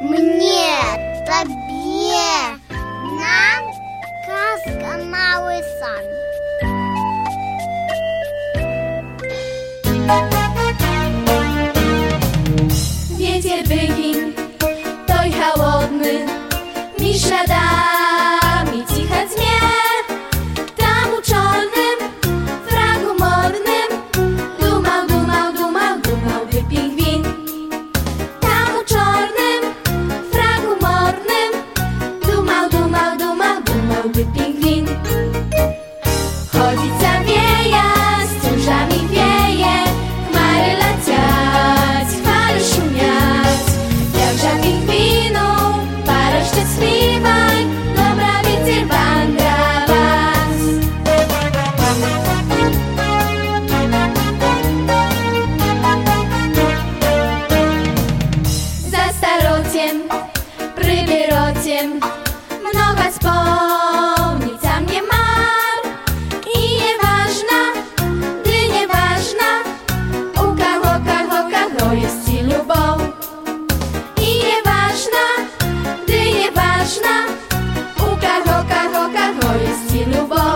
Мне, тебе, нам казка «Малый сан». Ветер вygin, той холодny, mi śladami cicha dnie. Tam u czarnym fragu modnym dumał, dumał, dumał, dumał by pingwin. Tam u czarnym fragu modnym dumał, dumał, dumał, dumał by pingwin. Chodzica wieja, stróżami wieje, chmary leciać, fale szumiać. Jakże pingwinu, para szczęśliwaj, dobra wiecie wędrować. Za starociem, przybierociem, mnoga wspomnień sam nie mar. I nieważna, gdy nieważna, u kogo jest ci lubą. I nieważna, gdy nieważna, u kogo jest ci lubą.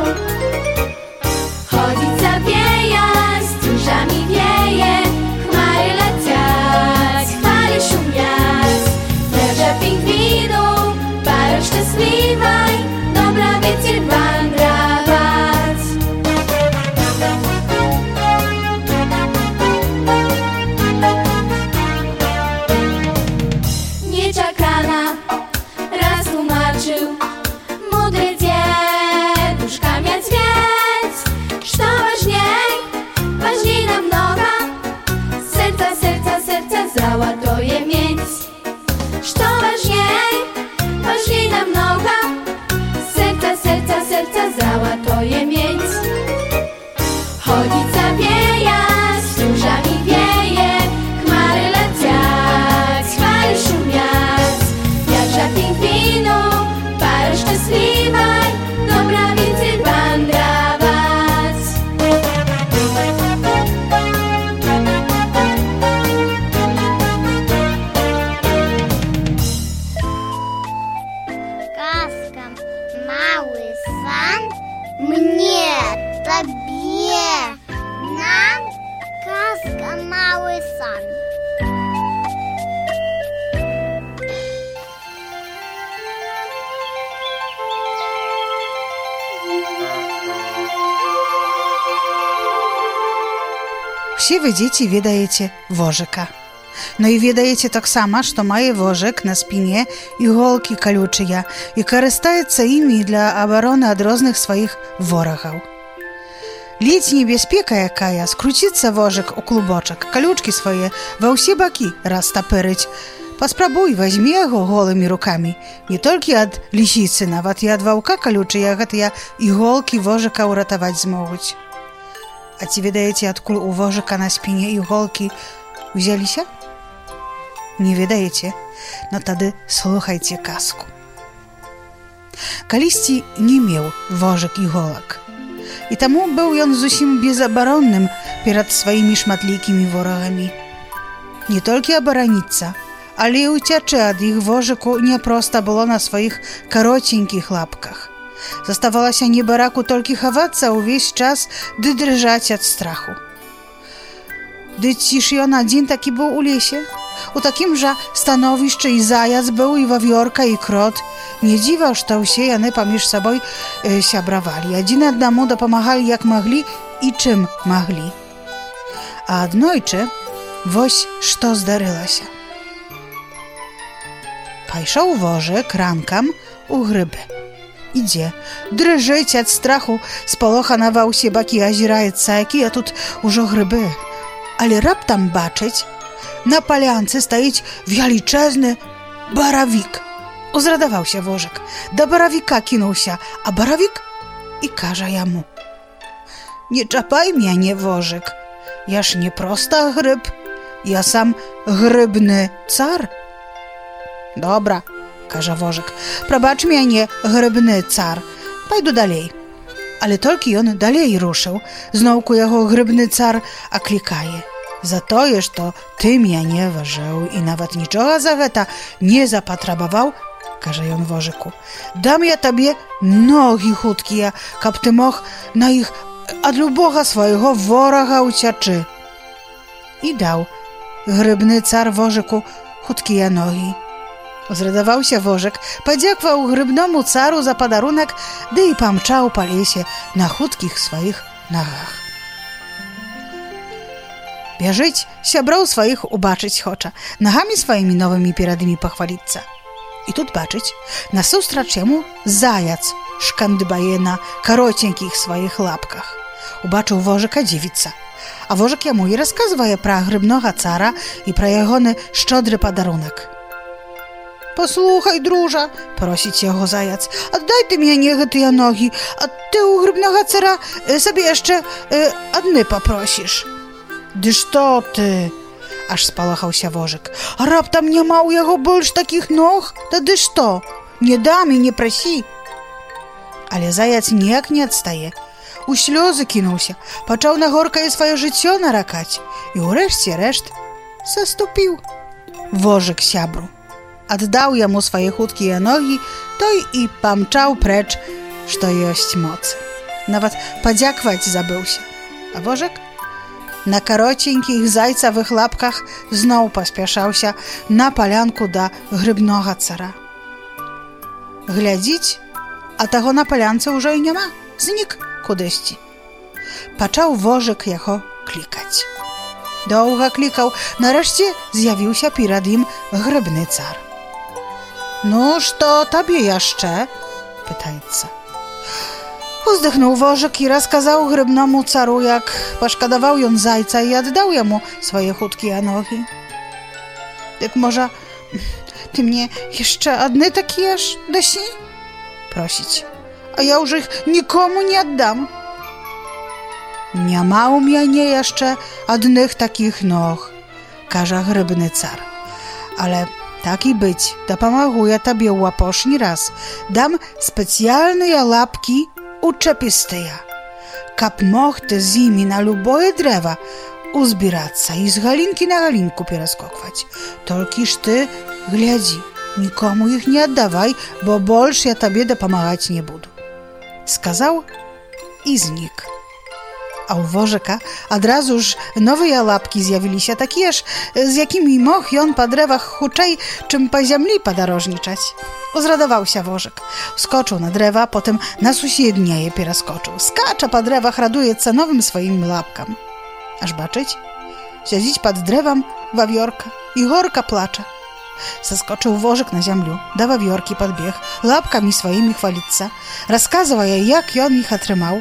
Chodzica wieja, stróżami wieje, chmary leciać, fale szumiać. Wieża pingwinu, para szczęśliwaj, dobra wiecie wędrować. Nieczekana raz tłumaczył mądry dzieduszka Miedźwiedź, że ważniej namnoga serca, serca, serca załatuje mieć. Że ważniej namnoga serca, serca, serca załatuje mieć. Chodzica wieja, stróżami wieje, chmary leciać, fale szumiać. Jakże pingwinu, para szczęśliwaj, dobra wiecie wędrować. Казка «Малый сан». Мне, тебе, нам казка «Малый сан». Все вы, дети, ведаете вожика. Но и ведаете так само, что мае вожик на спине иголки колючие и користаецца ими для обороны от розных своих ворогов. Ледь небеспека якая, скруціцца вожик у клубочак, колючки свои во все боки растопырить. Паспрабуй, возьми его голыми руками. Не только от лисицы, нават и от ваўка колючие гэтыя иголки вожика уратаваць змогуць. А ці ведаеце, адкуль у вожика на спине иголки узяліся? Не ведаеце? Но тады слухайце казку. Калісьці не меў вожык іголак. І таму быў ён зусім безабаронным перад сваімі шматлікімі ворагамі. Не толькі абараніцца, але і уцячы ад іх вожыку няпроста было на сваіх кароценькіх лапках. Заставалася небараку толькі хавацца ўвесь час ды дрыжаць ад страху. Ды ці ж ён адзін такі быў у лесе? У такім жа становішчы і заяц быў, і вавёрка, і крот. Не дзіва, што ўсе яны паміж сабой сябравалі. Адзін аднаму дапамагалі як маглі і чым маглі. А аднойчы вось што здарылася. Пайшоў вожык ранкам у грыбы. Ідзе, дрыжыць ад страху, спалохана ва ўсе бакі азіраецца, якія тут ужо грыбы. Але раптам бачыць, на палянцы стаіць вялічэзны баравік. Узрадаваўся вожык, да баравіка кінуўся, а баравік і кажа яму: «Не чапай мяне, вожык, я ж не проста грыб, я сам грыбны цар». «Добра», кажа вожык, «прабач мяне, грыбны цар, пайду далей». Але толькі ён далей рушыў, зноўку яго грыбны цар аклікае: za tое, што ты мяне важыў і нават нічога за гэта не запатрабаваў, кажа ён вожыку, дам я табе ногі хуткія, каб ты мог на іх ад любога свайго ворага ўцячы. І даў грыбны цар вожыку хуткія ногі. Узрадаваўся вожык, падзякваў грыбному цару за падарунак, ды і памчаў па лесе на хуткіх сваіх нагах. Бяжыць, сяброў сваіх убачыць хоча, нагамі сваімі новымі перад імі пахваліцца. І тут бачыць, насустрач яму заяц шкандыбае на каротенькіх сваіх лапках. Убачыў вожыка, дзівіцца, а вожык яму і расказвае пра грыбнога цара і пра ягоны шчодры падарунак. «Паслухай, дружа», – просіць яго заяц, – «аддай ты мяне гэтыя ногі, а ты ў грыбнага цара сабе яшчэ адны папросіш». «Ды што ты?» – аж спалахаўся вожык. «А раптам няма ў яго больш такіх ног? Тады што? Не дам і не прасі». Але заяц ніяк не адстае. У слёзы кінуўся, пачаў на горкае сваё жыццё наракаць і ўрэшце рэшт саступіў. Вожык сябру аддаў яму свае хуткія ногі, той і памчаў прэч, што ёсць моцы. Нават падзякваць забыўся. А вожык на каротенькіх зайцавых лапках зноў паспяшаўся на палянку да грыбнога цара. Глядзіць, а таго на палянцы ўжо і няма, знік кудысьці. Пачаў вожык яго клікаць. Доўга клікаў, нарэшце з'явіўся перад ім грыбны цар. «Ну, што табе яшчэ?» – пытаецца. Уздыхнуў вожык і расказаў грыбному цару, як пашкадаваў ён зайца і аддаў яму свае хуткія ногі. «Дык, можа, ты мне яшчэ адны такія ж дасі?» – просіць. «А я ўжо іх нікому не аддам». «Няма ў мяне яшчэ адных такіх ног», – кажа грыбны цар. «Але так і быць, дапамагу я табе ў апошні раз. Дам спецыяльныя лапкі учапістыя, каб мог ты з імі на любое дрэва узбірацца і з галінкі на галінку пераскокваць. Толькі ж ты глядзі, нікому іх не аддавай, бо больш я табе дапамагаць не буду». Сказаў і знік. А ў вожыка адразу ж новыя лапкі з'явіліся, такія ж, з якімі мог ён па дрэвах хутчэй, чым па зямлі падарожнічаць. Узрадаваўся вожык. Скочыў на дрэва, потым на суседняе пераскочыў. Скача па дрэвах, радуецца новым сваім лапкам. Аж бачыць, сядзіць пад дрэвам вавёрка і горка плача. Саскочыў вожык на зямлю, да вавёркі падбег, лапкамі сваімі хваліцца, расказвае, як ён іх атрымаў.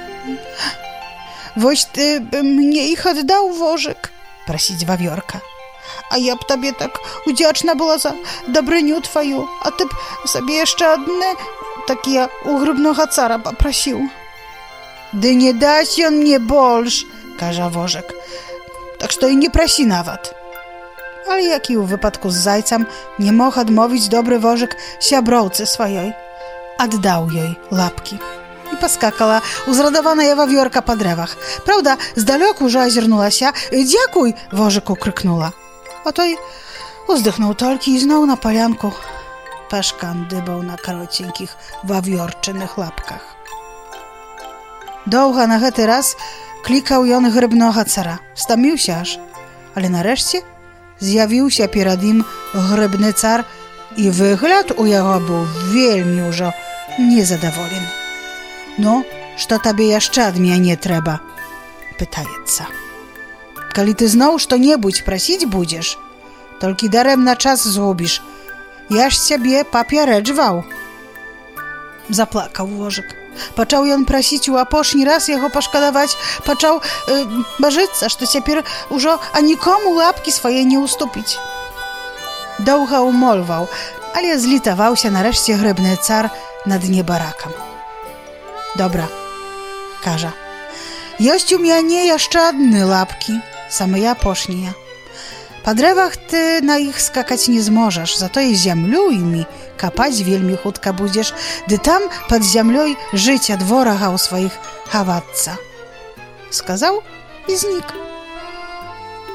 «Вось ты мне іх аддаў, вожык», – прасіць вавёрка. «А я б табе так удзячна была за дабрыню тваю, а ты б сабе яшчэ адны такія ў грыбнога цара папрасіў». «Ды не дасць ён мне больш», – кажа вожык, «так што і не прасі нават». Але як і ў выпадку з зайцам, не мог адмовіць добры вожык сяброўцы сваёй. Аддаў ёй лапкі. І паскакала узрадаваная вавёрка па дрэвах. Праўда, здалёк ужо азірнулася. «Дзякуй!» – вожыку крыкнула. А той уздыхнуў толькі і зноў на палянку пашкандыбаў на каротенькіх вавёрчыных лапках. Доўга на гэты раз клікаў ён грыбнога цара. Стаміўся аж. Але нарэшце з'явіўся перад ім грыбны цар, і выгляд у яго быў вельмі ўжо незадаволены. «Ну, што табе яшчэ ад мяне трэба?» – пытаецца. «Калі ты зноў што-небудзь прасіць будзеш, толькі дарэмна час згубіш. Я ж цябе папярэджваў». Заплакаў вожык. Пачаў ён прасіць у апошні раз яго пашкадаваць, пачаў бажыцца, што цяпер ужо анікому лапкі свае не ўступіць. Доўга ўмольваў, але злітаваўся нарэшце грыбны цар над небаракам. «Добра», – кажа, – «ёсць у мяне яшчэ адны лапкі, самыя апошнія. Па дрэвах ты на іх скакаць не зможаш, затое зямлю імі капаць вельмі хутка будзеш, ды там пад зямлёй жыць ад ворагаў сваіх хавацца». Сказаў і знік.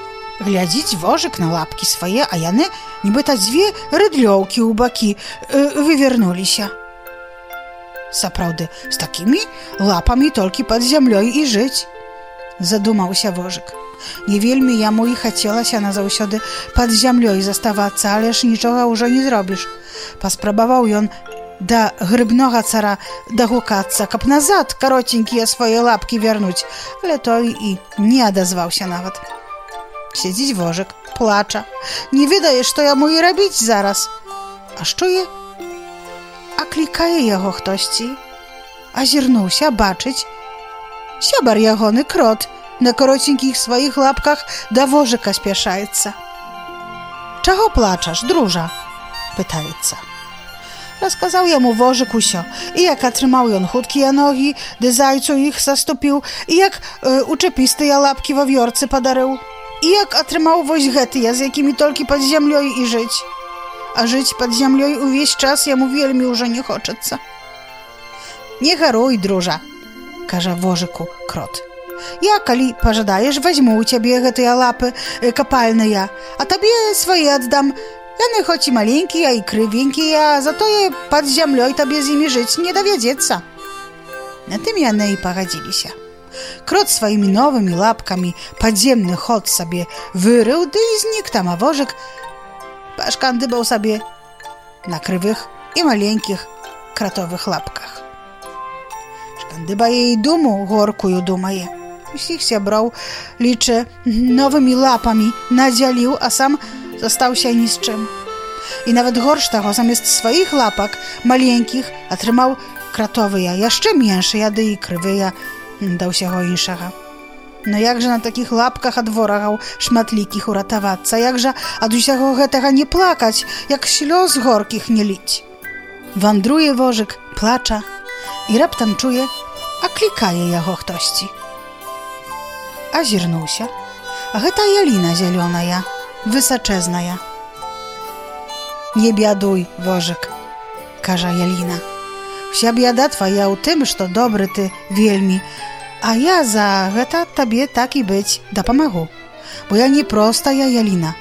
Глядзіць Вожык на лапкі свае, а яны, нібыта дзве рыдлёўкі ў бакі, вывярнуліся. Сапраўды, з такімі лапамі толькі пад зямлёй і жыць, задумаўся Вожык. Не вельмі яму і хацелася назаўсёды пад зямлёй заставацца, але ж нічога ўжо не зробіш. Паспрабаваў ён да грыбнога цара дагукацца, каб назад каротенькія свае лапкі вярнуць, але той і не адазваўся нават. Сядзіць Вожык, плача, не ведае, што яму і рабіць зараз. А што е? Аклікае яго хтосьці. Азірнуўся, бачыць. Сябар ягоны крот на каротенькіх сваіх лапках да Вожыка спяшаецца. «Чаго плачаш, дружа?» – пытаецца. Расказаў яму Вожык усё, і як атрымаў ён хуткія ногі, ды зайцу іх саступіў, і як учэпістыя лапкі ва вёрцы падарыў, і як атрымаў вось гэтыя, з якімі толькі пад зямлёй і жыць. А жыць пад зямлёй увесь час яму вельмі ўжо не хочацца. «Не гаруй, дружа», – кажа Вожыку крот. «Я, калі пажадаеш, вазьму ў цябе гэтыя лапы капальныя, а табе свае аддам. Яны хоць і маленькія, і крывенькія, затое пад зямлёй табе з імі жыць не давядзецца». На тым яны і пагадзіліся. Крот сваімі новымі лапкамі падземны ход сабе вырыў, ды і знік там, а Вожык пашкандыбаў сабе на крывых і маленькіх кратовых лапках. Шкандыбае і думу горкую думае. Усіх сяброў, лічэ, новымі лапамі надзяліў, а сам застаўся ні з чым. І нават горш таго, замест сваіх лапак маленькіх атрымаў кратовыя, яшчэ меншыя, ды і крывыя да ўсяго іншага. Но як жа на такіх лапках ад ворагаў шматлікіх уратавацца? Як жа ад усяго гэтага не плакаць, як слёз горкіх не ліць? Вандруе Вожык, плача, і раптам чуе, аклікае яго хтосьці. Азірнуўся, а гэта яліна зялёная, высачэзная. «Не бядуй, Вожык», – кажа яліна. «Вся бяда твая ў тым, што добры ты вельмі, а я за гэта табе так і быць дапамагу, бо я не простая яліна.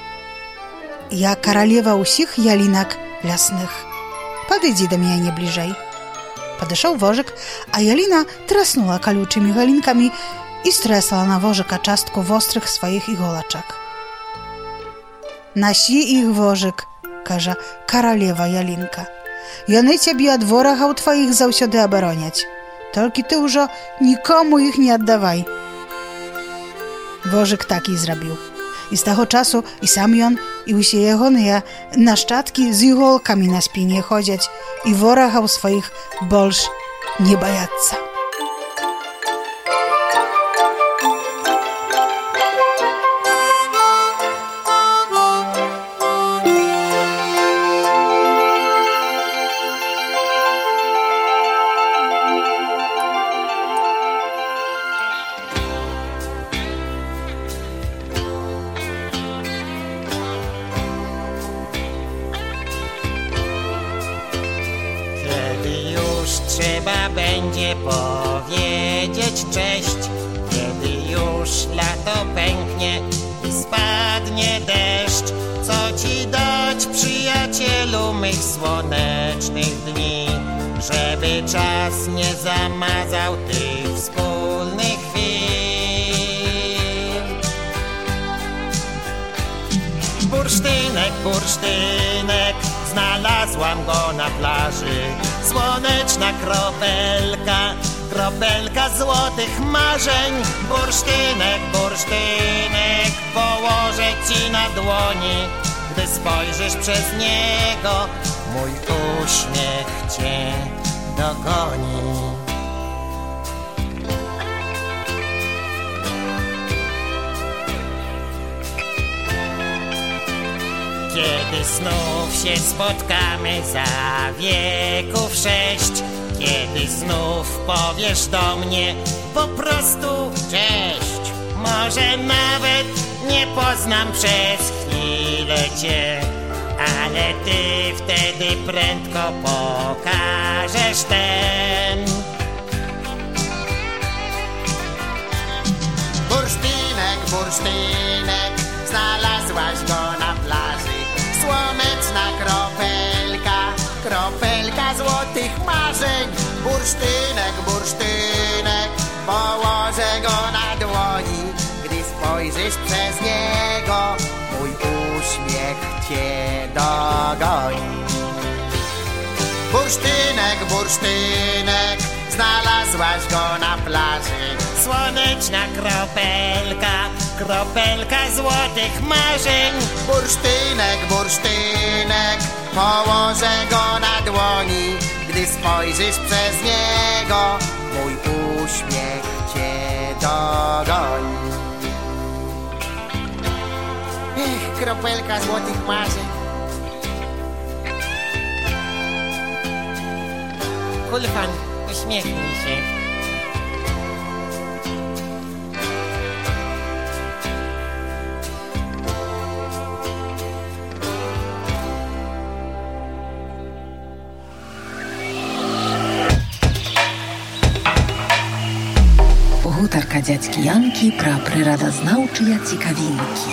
Я каралева ўсіх ялінак лясных. Падыдзі да мяне бліжэй». Падышоў Вожык, а яліна траснула калючымі галінкамі і стрэсала на Вожыка частку вострых сваіх іголачак. «Насі іх, Вожык», – кажа каралева ялінка. «Яны цябе ад ворагаў тваіх заўсёды абароняць. Толькі ты ўжо нікому іх не аддавай». Вожык так і зрабіў. І з таго часу і сам ён, і ўсе ягоныя нашчадкі з іголкамі на спіне ходзяць і ворагаў сваіх больш не баяцца. Trzeba będzie powiedzieć cześć, kiedy już lato pęknie i spadnie deszcz. Co ci dać, przyjacielu, mych słonecznych dni, żeby czas nie zamazał tych wspólnych chwil. Bursztynek, bursztynek, znalazłam go na plaży. Słoneczna kropelka, kropelka złotych marzeń. Bursztynek, bursztynek, położę ci na dłoni. Gdy spojrzysz przez niego, mój uśmiech cię dogoni. Kiedy znów się spotkamy za wieków 6, kiedy znów powiesz do mnie po prostu cześć. Może nawet nie poznam przez chwilę cię, ale ty wtedy prędko pokażesz ten. Bursztynek, bursztynek, znalazł Bursztynek, bursztynek, położę go na dłoni. Gdy spojrzysz przez niego, mój uśmiech cię dogoni. Bursztynek, bursztynek, znalazłaś go na plaży. Słoneczna kropelka, kropelka złotych marzeń. Bursztynek, bursztynek, położę go na dłoni. Gdy spojrzysz przez niego, mój uśmiech cię dogoni. Kropelka złotych marzeń. Kulfan, uśmiechnij się. Гутарка дзядзькі Янкі пра прырадазнаўчыя цікавінкі.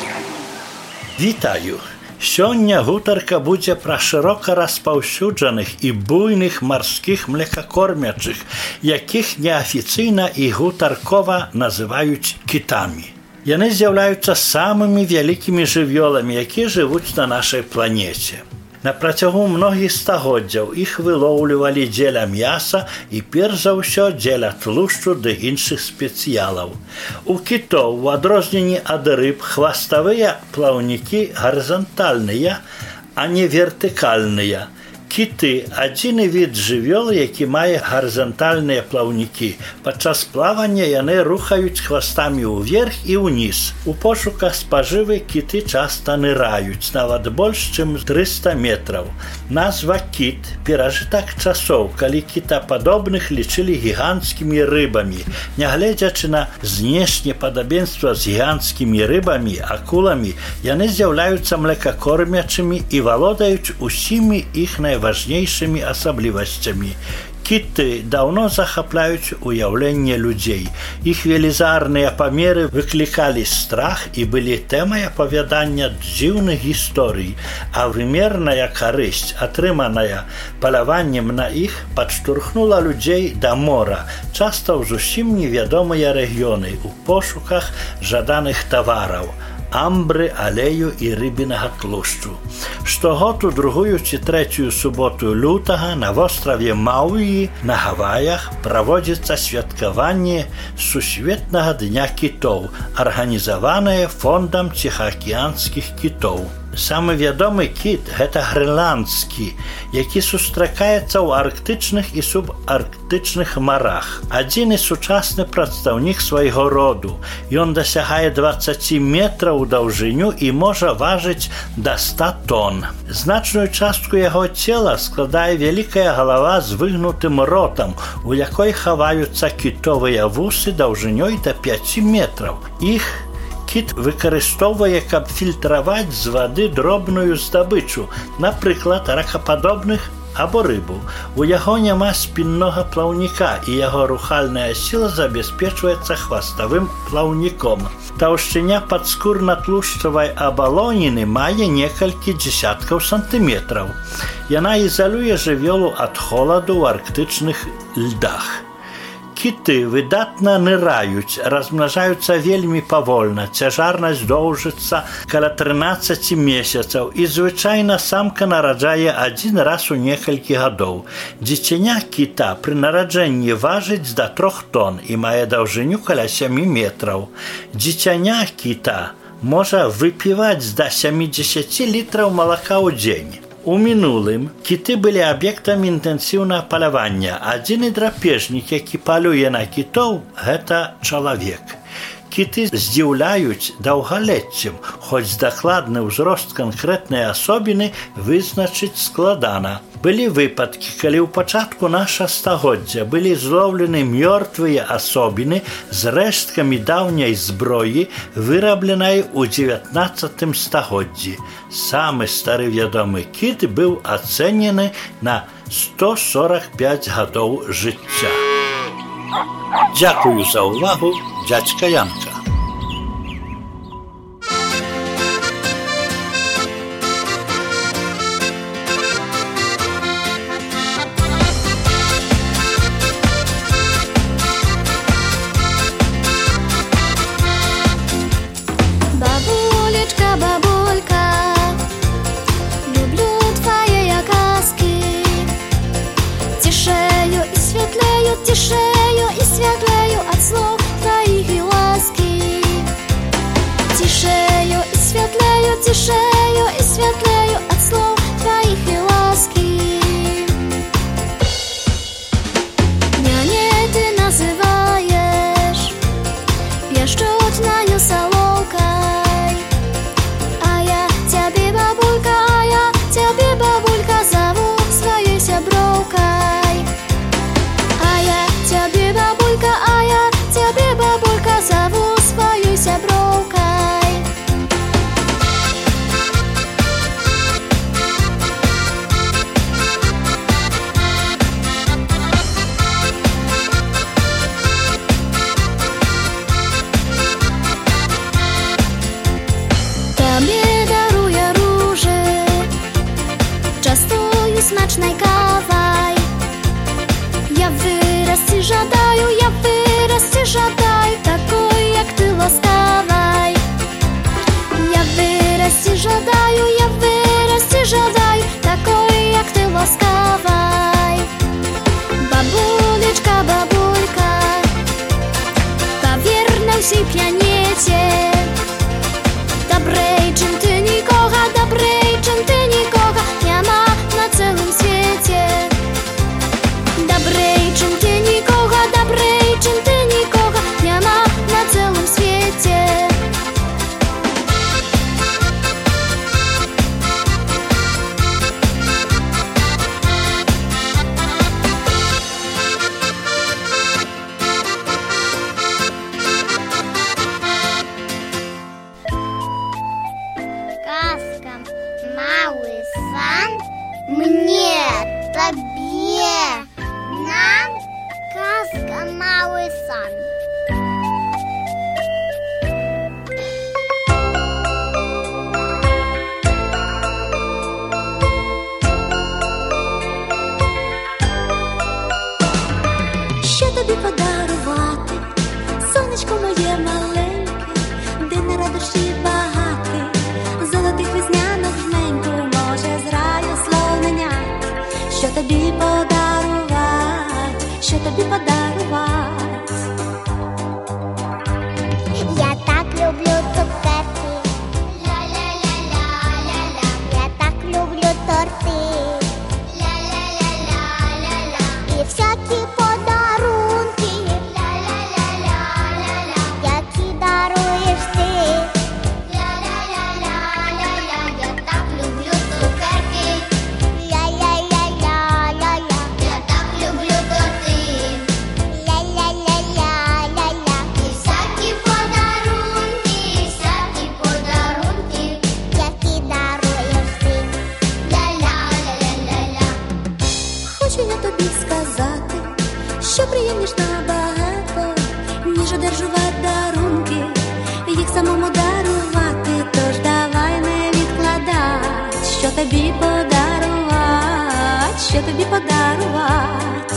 Вітаю! Сёння гутарка будзе пра шырока распаўсюджаных і буйных марскіх млекакормячых, якіх неафіцыйна і гутаркова называюць кітамі. Яны з'яўляюцца самымі вялікімі жывёламі, якія жывуць на нашай планеце. На працягу многіх стагоддзяў іх вылоўлівалі дзеля мяса і перш за ўсё дзеля тлушчу ды іншых спецыялаў. У кітоў, у адрозненні ад рыб, хваставыя плаўнікі гарызантальныя, а не вертыкальныя. Кіты – адзіны від жывёл, які мае гарызантальныя плаўнікі. Падчас плавання яны рухаюць хвастамі ўверх і ўніз. У пошуках спажывы кіты часта ныраюць, нават больш, чым 300 метраў. Назва кіт перажыта к часоў, калі кітападобных лічылі гіганцкімі рыбамі. Нягледзячы на знешне падабенства з гіганцкімі рыбамі, акуламі, яны з'яўляюцца млекакормячымі і валодаюць усімі іх найважнейшымі асаблівасцямі. Кіты даўно захапляюць уяўленне людзей. Іх велізарныя памеры выклікалі страх і былі тэмай апавядання дзіўных гісторый, а вымерная карысць, атрыманая паляваннем на іх, падштурхнула людзей да мора, часта ў зусім невядомыя рэгіёны у пошуках жаданых тавараў – амбры, алею і рыбінага тлушчу. Штогод у другую ці трэцюю суботу лютага на востраве Мауі на Гаваях праводзіцца святкаванне Сусветнага дня кітоў, арганізаванае фондам ціхаакіянскіх кітоў. Самы вядомы кіт – гэта грэнландскі, які сустракаецца ў арктычных і субарктычных марах. Адзіны сучасны прадстаўнік свайго роду. Ён дасягае 20 метраў у даўжыню і можа важыць да 100 тонн. Значную частку яго цела складае вялікая галава з выгнутым ротам, у якой хаваюцца кітовыя вусы даўжынёй да 5 метраў. Іх кіт выкарыстоўвае, каб фільтраваць з вады дробную здабычу, напрыклад, ракападобных або рыбу. У яго няма спіннога плаўніка, і яго рухальная сіла забяспечваецца хваставым плаўніком. Таўшчыня падскурна-тлушчавай абалоніны мае некалькі дзесяткаў сантыметраў. Яна ізалюе жывёлу ад холаду ў арктычных льдах. Кіты выдатна ныраюць, размнажаюцца вельмі павольна, цяжарнасць доўжыцца каля 13 месяцаў і звычайна самка нараджае адзін раз у некалькі гадоў. Дзіцяня кіта пры нараджэнні важыць да 3 тонн і мае даўжыню каля 7 метраў. Дзіцяня кіта можа выпіваць да 70 літраў малака ў дзень. У мінулым кіты былі аб'ектамі інтэнсіўнага палявання. Адзіны драпежнік, які палюе на кітоў, гэта чалавек. Кіты здзіўляюць даўгалеццем, хоць дакладны ўзрост канкрэтнай асобіны вызначыць складана. Былі выпадкі, калі ў пачатку наша стагоддзя былі злоўлены мёртвыя асобіны з рэшткамі даўняй зброі, вырабленай у 19 стагоддзі. Самы стары вядомы кіт быў ацэнены на 145 гадоў жыцця. Дзякую за ўвагу, дзядзька Янка. тишею и светлею от слов твоих и ласки. Тишею и светлею от слов твоих и ласки. Няне ты называешь пещутною соловкой, а я тебе бабулька зову своей сябровкой. А я тебе бабулька зову своей сябровкой. Tobie daruję róży, частую смачной кавой. Я вырасти жадаю, такой, як ты ласкавай. Я вырасти жадаю, такой, як ты ласкавай. Бабулечка, бабулька, поверь на всей планете, добрей, чем ты никого нема на целом свете. Добрей, чем ты никого нема на целом свете. Сказка «Малый сан» мне, тебе, нам. Сказка «Малый сан». Що тобі подарувати, сонечко моє маленьке, день радощі багатий, золотих веснянок жменьку, може з раю слоненят. Що тобі подарувати, що тобі подарувати? Я так люблю цукерки, ля-ля-ля-ля-ля-ля. Я так люблю торти, ля-ля-ля-ля-ля-ля. І всякі подарунки, ля-ля-ля-ля-ля-ля. Які даруєш ти, ля-ля-ля-ля-ля-ля. Я так люблю цукерки, ля-ля-ля-ля-ля-ля. Я так люблю торти, ля-ля-ля-ля-ля-ля. І всякі подарунки, які даруєш ти, ля-ля-ля-ля-ля-ля. Хочу я тобі сказати, що приємніш набагато, ніж одержувати дарунки, їх самому дарувати. Тож давай не відкладать, що тобі подарувати, що тобі подарувати.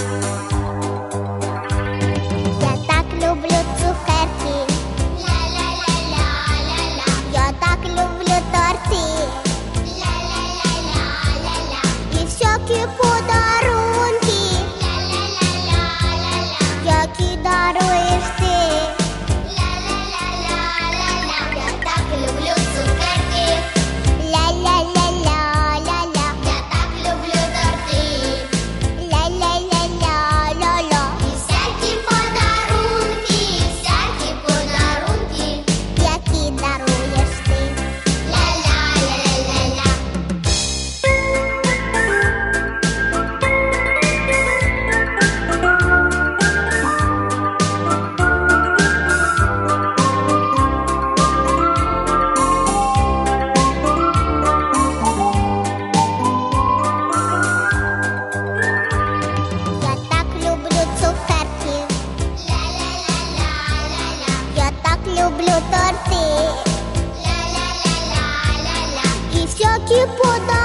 Я так люблю цукерки, ля-ля-ля-ля-ля-ля. Я так люблю торти, ля-ля-ля-ля-ля-ля. І всякі подарунки, ля-ля-ля-ля-ля-ля. Які даруєш ти, ля-ля-ля-ля-ля-ля. Я так люблю цукерки, ля-ля-ля-ля-ля-ля. Я так люблю торти, ля-ля-ля-ля-ля-ля. І всякі подарунки, які даруєш ти, ля-ля-ля-ля-ля-ля. Я так люблю цукерки, ля-ля-ля-ля-ля-ля. Я так люблю торти, ля-ля-ля-ля-ля-ля. І всякі подарунки,